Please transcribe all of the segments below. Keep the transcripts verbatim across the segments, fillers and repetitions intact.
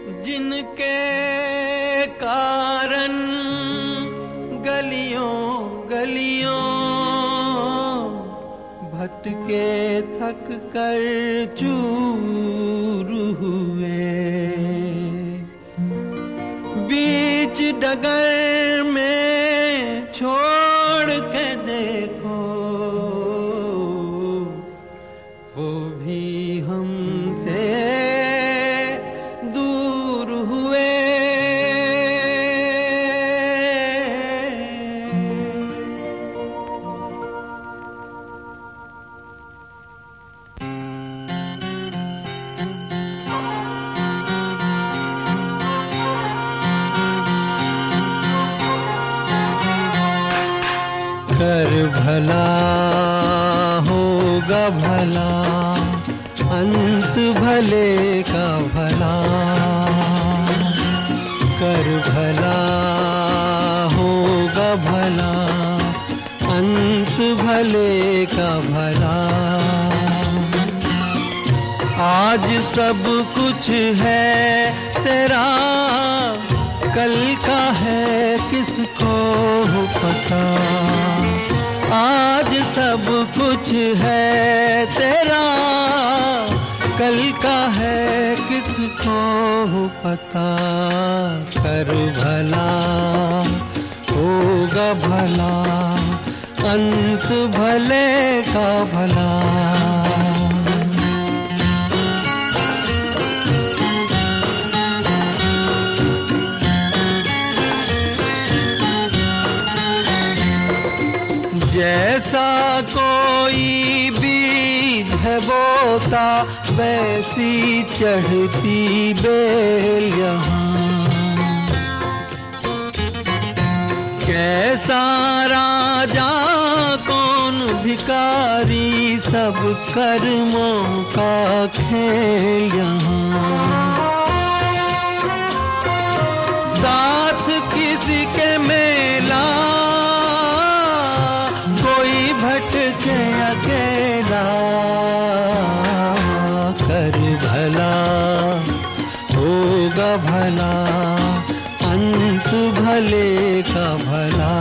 जिनके कारण गलियों गलियों भटके थक कर चूर हुए, बीच डगर में छोड़ के देखो वो भी हमसे दूर हुए। कर भला होगा भला, अंत भले का भला। कर भला होगा भला, अंत भले का भला। आज सब कुछ है तेरा, कल का है किसको पता। आज सब कुछ है तेरा, कल का है किसको पता। कर भला होगा भला, अंत भले का भला। जैसा कोई बीज है बोता, वैसी चढ़ती बेल यहाँ। कैसा राजा कौन भिखारी, सब कर्मों का खेल यहाँ। साथ किसी के मेला, कोई भटके अकेला। कर भला होगा भला, अंत भले का भला।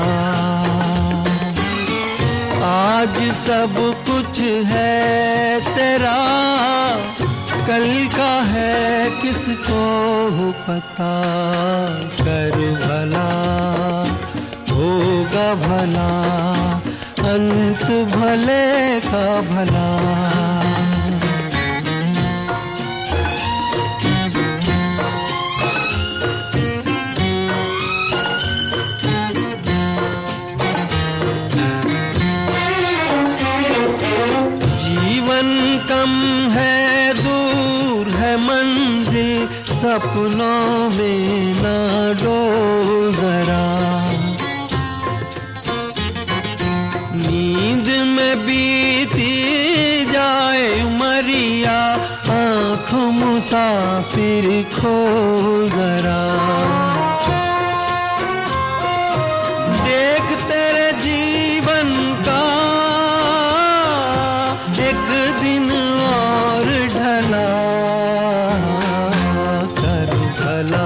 आज सब कुछ है तेरा, कल का है किसको पता। कर भला होगा भला, अंत भले का भला। जीवन कम है, दूर है मंजिल, सपनों में ना डोल जरा। नींद में बीती जाए उमरिया, आँखों मुसाफिर खोल जरा। देख तेरे जीवन का एक दिन और ढला। कर भला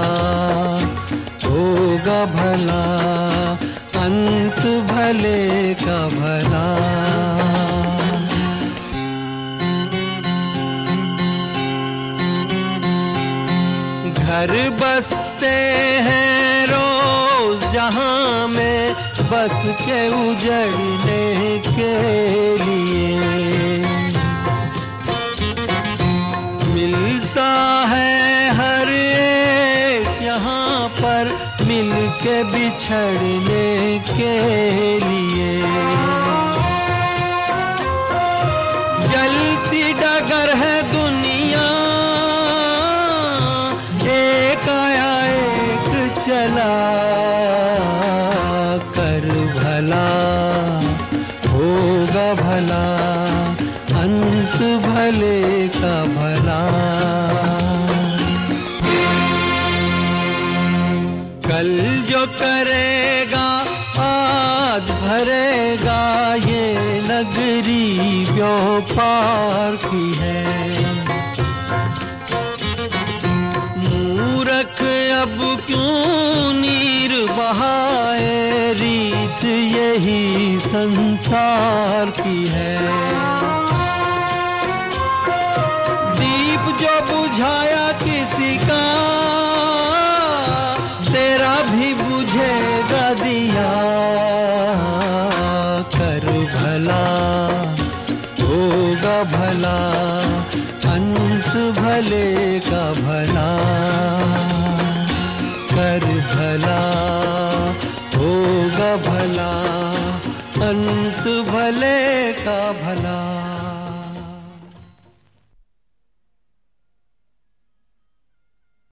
होगा भला, अंत भले का भला। घर बसते हैं रोज जहां में, बस के उजड़ने के लिए। मिलता है हर एक यहाँ पर, मिल के बिछड़ने के लिए। जलती डगर है दुनिया, एक आया एक चला। कर भला होगा भला, अंत भले का भला। कल जो करेगा आज भरेगा, ये नगरी व्यापार की है। मूरत अब क्यों नीर बहाए, रीत यही संसार की है। दीप जो बुझाया किसी का, तेरा भी बुझेगा दिया। कर भला होगा भला, अंत भले का भला। कर भला